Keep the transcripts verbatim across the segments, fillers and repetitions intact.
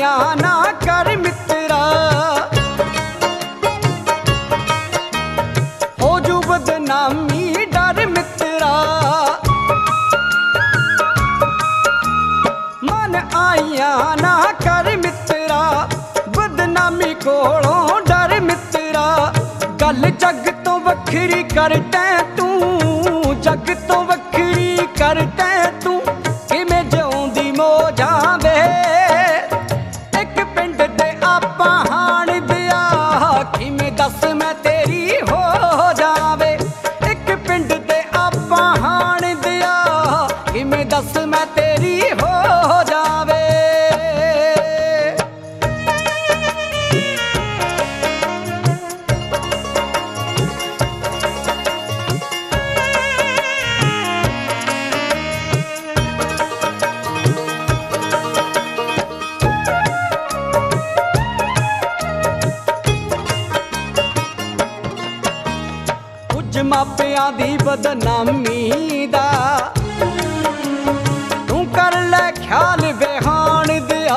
आईया ना कर मित्रा, हो जू बदनामी डर मित्रा। मन आईया ना कर मित्रा, बदनामी कोलों डर मित्रा। गल जग तो वखरी कर तैं तू, जग तो वखरी कर तैं तू, किवें जिउंदी मौजां वे। एक पिंड दे आपां हाण दिया, किवें दस मैं तेरी हो जावे। एक पिंड दे आपां हाण दिया, किवें दस मैं तेरी हो जावे। मापियां दी बदनामी दा तू कर ले ख्याल बेहान दिया।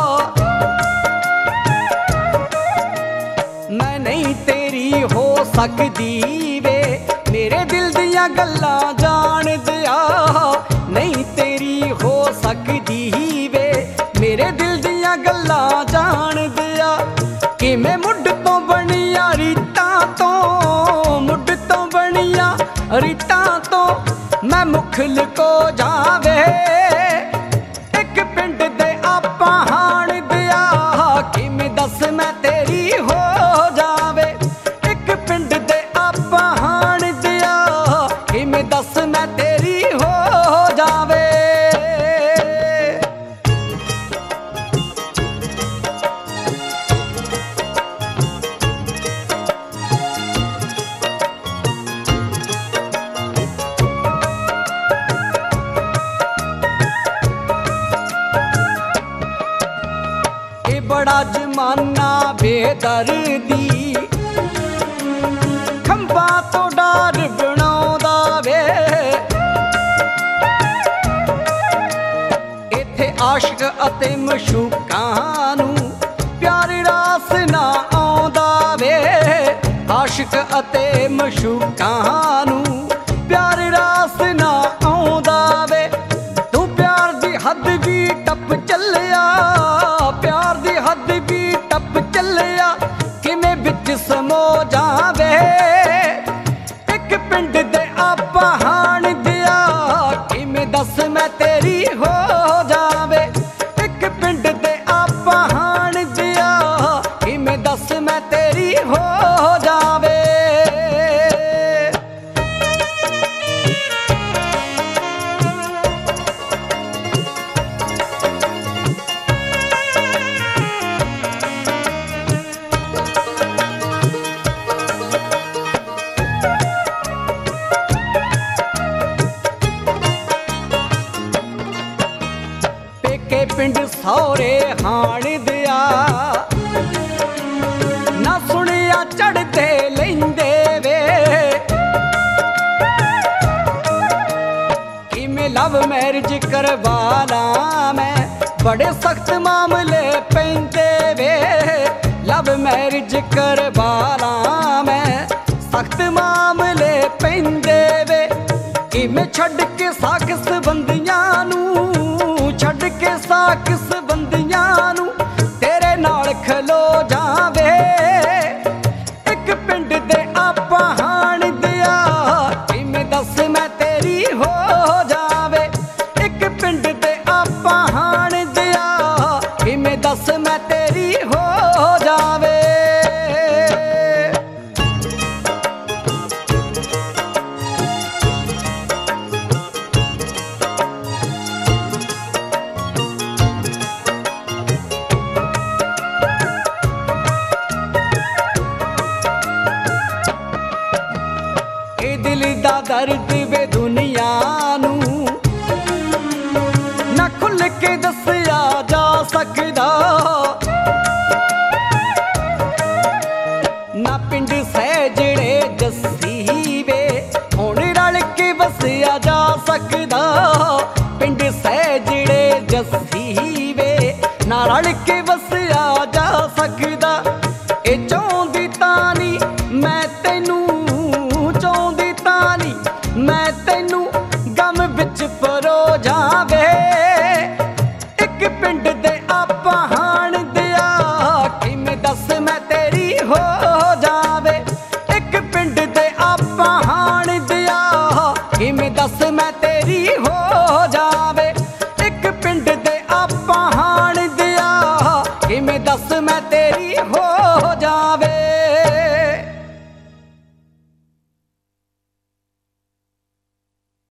मैं नहीं तेरी हो सकदी वे, मेरे दिल दियां गल्लां जान दिया। नहीं तेरी हो सकदी वे, मेरे दिल दियां गल्लां जान दिया। किवें मुड तो बनिया रीतां तो, मुड तो बनिया रीतां तो, मैं मुखल को जावे। एक पिंड दे आपां हाण दिया, किवें दस मैं तेरी हो जावे। एक पिंड दे आपां हाण दिया, किवें दस मैं तेरी हो जावे। बड़ा जमाना बेदर्दी, खंबा तो डार बनाउंदा वे। इत्थे आशिक अते मशूकां नूं प्यार रास ना आउंदा वे। आशिक अते मशूकां नूं प्यार रास ना आउंदा वे। तू प्यार दी हद भी टप चलिया, प्यार दी हद भी टप चलिया, किवें बिच समो जावे। एक पिंड दे आपां हाण दिया, किवें दस मैं तेरी हो जावे। एक पिंड दे आपां हाण दिया, किवें दस मैं तेरी हो जावे। पिंड सौरे हाण दिया, ना सुनिया चढ़ते लेंदे वे। किवें लव मैरिज करवाला मैं, बड़े सख्त मामले पैंदे वे। लव मैरिज करवाला मैं, सख्त मामले पैंदे वे। किवें छड्ड के साकिस बंदियां नूं, छड्ड के साकिस बंदियां नूं, तेरे नाल खलो जावे। एक पिंड दे आपां हाण दिया, किवें दस मैं तेरी हो जावे। एक पिंड दे आपां हाण दिया, किवें दस मैं तेरी हो जावे। दिल दा दर्द वे दुनिया नूं ना खुल के दसिया जा सकदा। ना पिंड सैजड़े जस्सी वे हुण रल के वसिया जा सकदा। पिंड सैजड़े जस्सी वे ना रल के वस तैनू गम विच परो जावे। एक पिंड दे आपां हाण दिया किवें दस मैं तेरी हो जावे। एक पिंड दे आपां हाण दिया किवें दस मैं